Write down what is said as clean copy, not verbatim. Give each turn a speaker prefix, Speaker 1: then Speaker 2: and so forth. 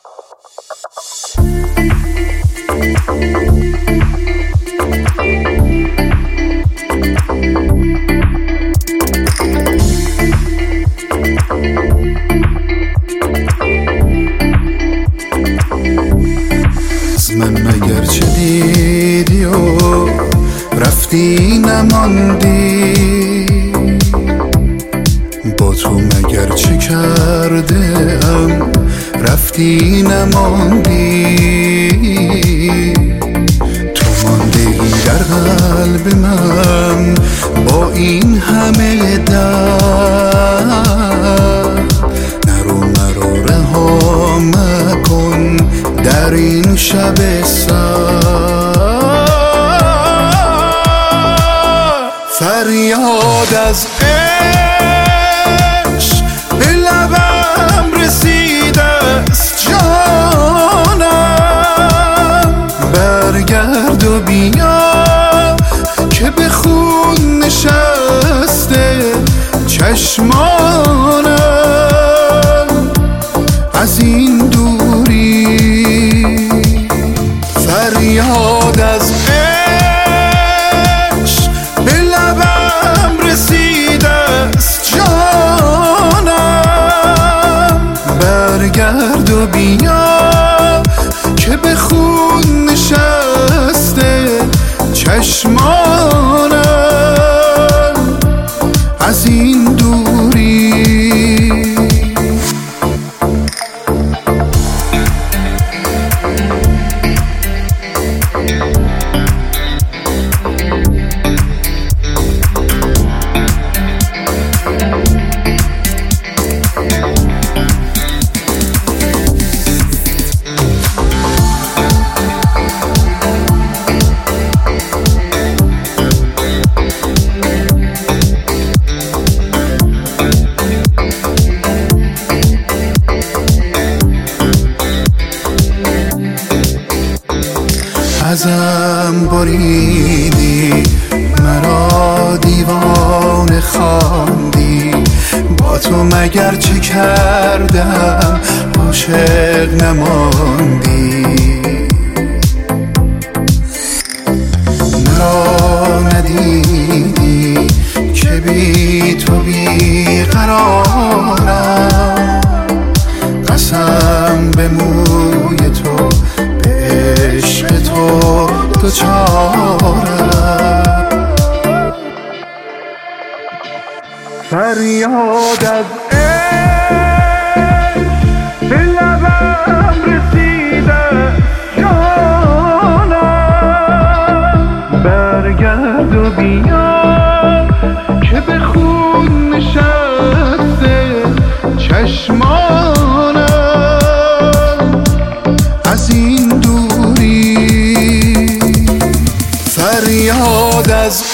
Speaker 1: من مگر چه دیدی و رفتی نماندی؟ با تو مگر چه کرده ام رفتی نماندی؟ تو ماندگی در قلب من با این همه درد، نرو مرا رها مکن در این شب سرد. فریاد از عشق به لبم رسیده است جانم، برگرد و بیا که به خون نشسته چشمانم از این دوری. فریاد از عشق به لبم رسیده است جانم، برگرد و بیا که به خون نشسته چشمانم از این دوری. ازم بریدی مرا دیوانه خواندی، با تو مگر چه کردم عاشق نماندی؟ مرا ندیدی که بی تو بی قرارم، قسم به موی تو عشق تو دوچارم. فریاد از عشق به لبم رسیده جانم، برگرد و بیا که به خون نشسته چشمانم از این دوری. فریاد از